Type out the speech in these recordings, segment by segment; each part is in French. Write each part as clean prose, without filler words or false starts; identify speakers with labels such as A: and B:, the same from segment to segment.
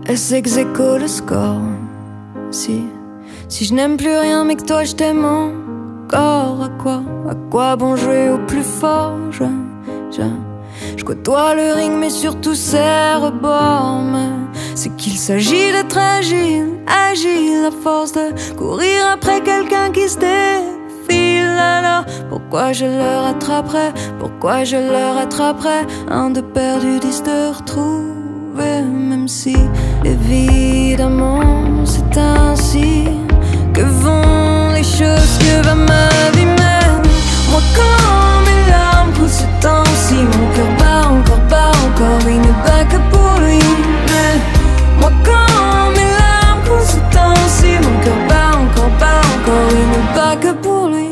A: Est-ce ex aequo le score? Si je n'aime plus rien mais que toi je t'aime encore, à quoi bon jouer au plus fort? Je côtoie le ring mais surtout ses rebords. Mais c'est qu'il s'agit d'être agile à force de courir après quelqu'un qui se défile. Alors pourquoi je le rattraperais? Pourquoi je le rattraperais? Un de perdu, 10 de retrouvé. Même si évidemment c'est ainsi que vont les choses, que va ma vie même. Moi quand mes larmes coulent ce temps-ci, mon cœur bat encore, il ne bat que pour lui. Mais moi quand mes larmes coulent ce temps-ci, mon cœur bat encore, il ne bat que pour lui.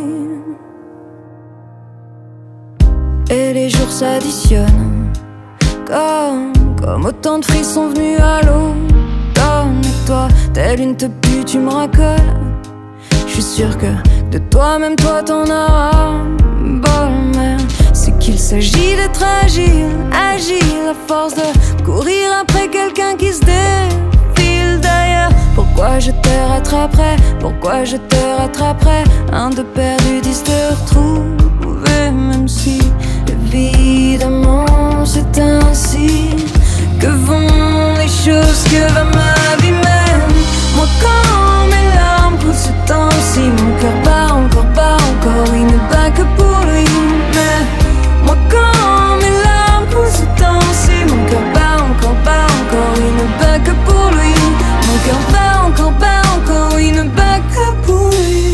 A: Et les jours s'additionnent comme autant de frissons venus à l'automne. Et toi, telle une te pue, tu me racoles. Je suis sûr que de toi, même toi, t'en auras bol. Mais c'est qu'il s'agit d'être agile à force de courir après quelqu'un qui se défile. D'ailleurs, pourquoi je te rattraperais? Pourquoi je te rattraperais? Un de perdu, 10 de retrouvé. Même si évidemment c'est ainsi que vont les choses, que va ma vie même. Moi quand mes larmes coulent ce temps-ci, mon cœur bat encore, il ne bat que pour lui. Mais moi quand mes larmes coulent ce temps-ci, mon cœur bat encore, il ne bat que pour lui. Mon cœur bat encore, il ne bat que pour lui.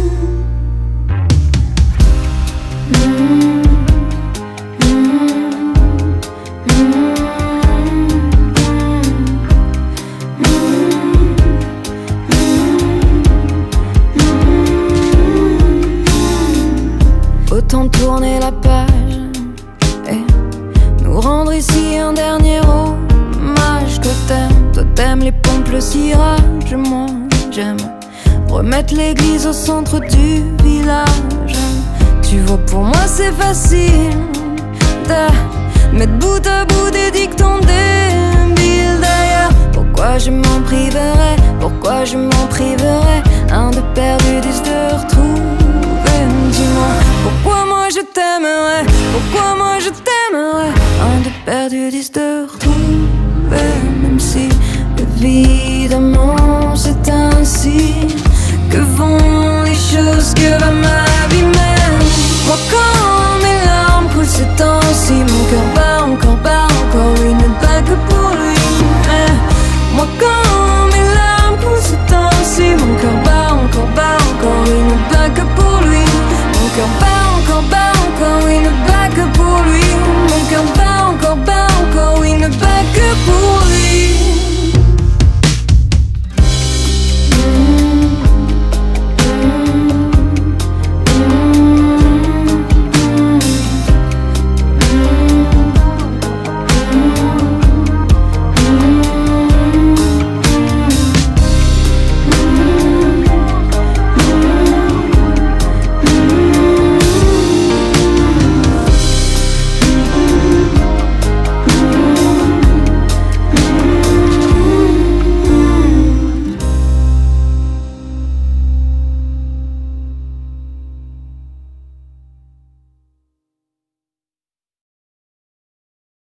A: Autant tourner la page et nous rendre ici un dernier hommage. Toi t'aimes les pompes, le cirage. Moi j'aime remettre l'église au centre du village. Tu vois, pour moi c'est facile de mettre bout à bout des dictons débiles. D'ailleurs, pourquoi je m'en